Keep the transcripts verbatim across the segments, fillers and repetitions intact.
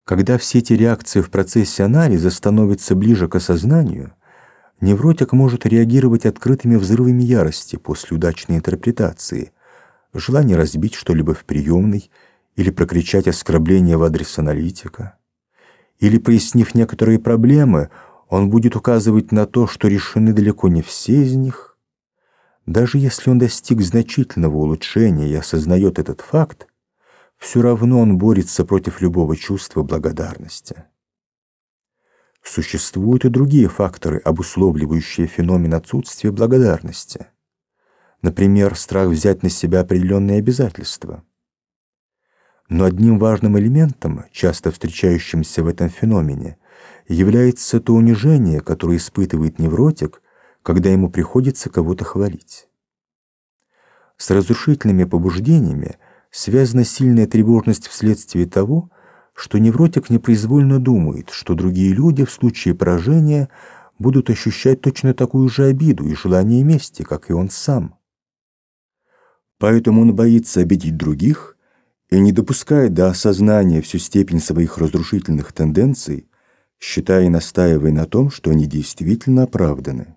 Когда все эти реакции в процессе анализа становятся ближе к осознанию, невротик может реагировать открытыми взрывами ярости после удачной интерпретации, желание разбить что-либо в приемной или прокричать оскорбление в адрес аналитика. Или, прояснив некоторые проблемы, он будет указывать на то, что решены далеко не все из них. Даже если он достиг значительного улучшения и осознает этот факт, все равно он борется против любого чувства благодарности. Существуют и другие факторы, обусловливающие феномен отсутствия благодарности. Например, страх взять на себя определенные обязательства. Но одним важным элементом, часто встречающимся в этом феномене, является то унижение, которое испытывает невротик, когда ему приходится кого-то хвалить. С разрушительными побуждениями связана сильная тревожность вследствие того, что невротик непроизвольно думает, что другие люди в случае поражения будут ощущать точно такую же обиду и желание мести, как и он сам. Поэтому он боится обидеть других и не допускает до осознания всю степень своих разрушительных тенденций, считая и настаивая на том, что они действительно оправданы.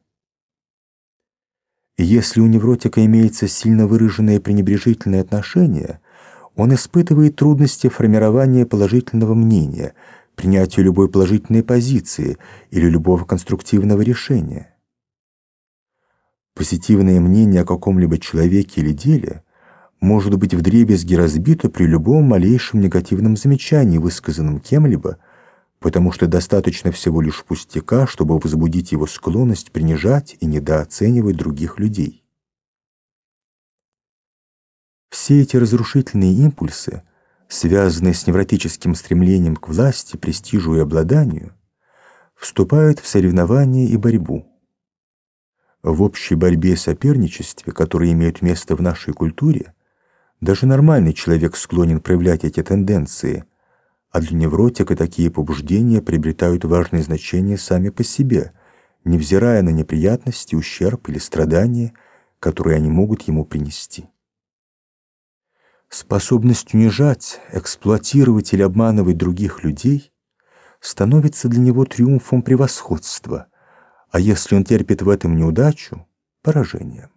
И если у невротика имеется сильно выраженное пренебрежительное отношение, он испытывает трудности формирования положительного мнения, принятия любой положительной позиции или любого конструктивного решения. Позитивное мнение о каком-либо человеке или деле может быть вдребезги разбито при любом малейшем негативном замечании, высказанном кем-либо, потому что достаточно всего лишь пустяка, чтобы возбудить его склонность принижать и недооценивать других людей. Все эти разрушительные импульсы, связанные с невротическим стремлением к власти, престижу и обладанию, вступают в соревнование и борьбу. В общей борьбе и соперничестве, которые имеют место в нашей культуре, даже нормальный человек склонен проявлять эти тенденции, а для невротика такие побуждения приобретают важное значение сами по себе, невзирая на неприятности, ущерб или страдания, которые они могут ему принести. Способность унижать, эксплуатировать или обманывать других людей становится для него триумфом превосходства, а если он терпит в этом неудачу – поражением.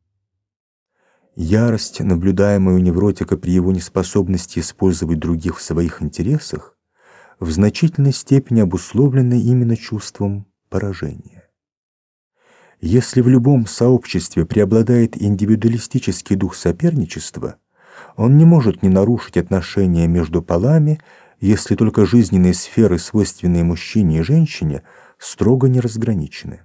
Ярость, наблюдаемая у невротика при его неспособности использовать других в своих интересах, в значительной степени обусловлена именно чувством поражения. Если в любом сообществе преобладает индивидуалистический дух соперничества, он не может не нарушить отношения между полами, если только жизненные сферы, свойственные мужчине и женщине, строго не разграничены.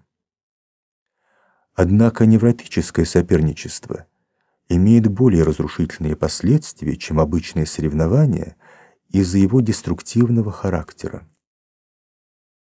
Однако невротическое соперничество имеет более разрушительные последствия, чем обычные соревнования, из-за его деструктивного характера.